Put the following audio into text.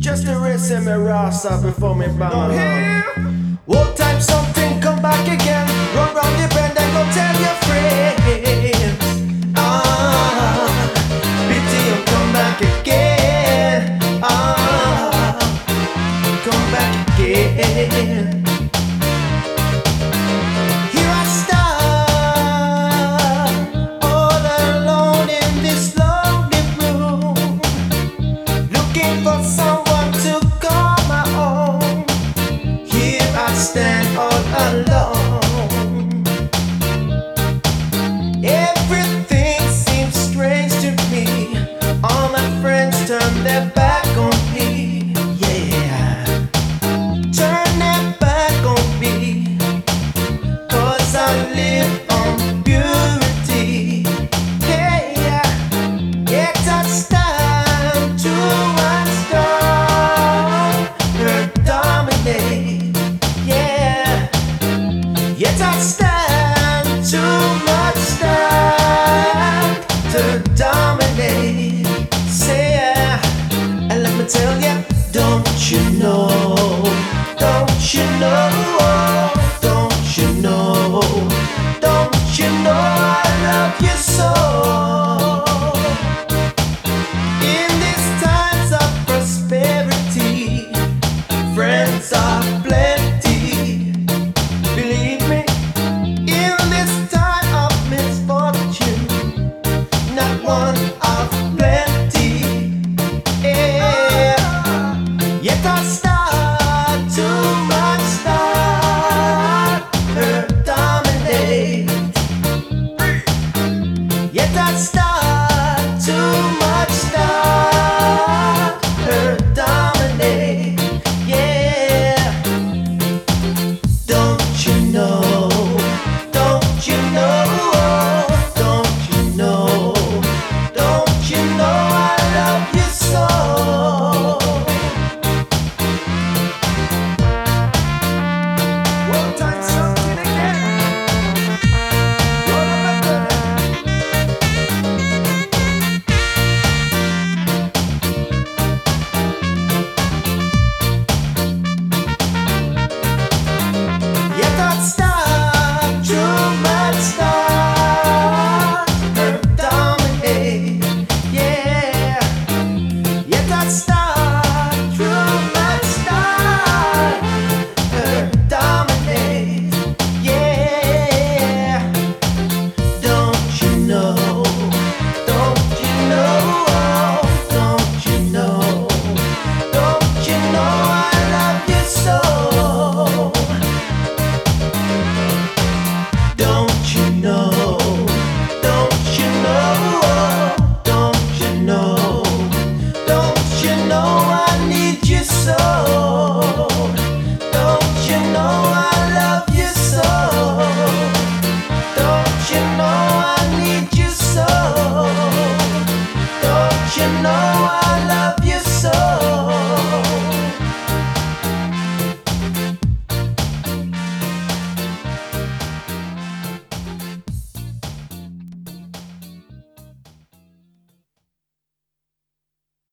Just to rest in my rasta before me bang along. Old time something come back again. Run round the bend and go tell your friends. Pity you come back again. Come back again. Here I stand, all alone in this lonely room, looking for someone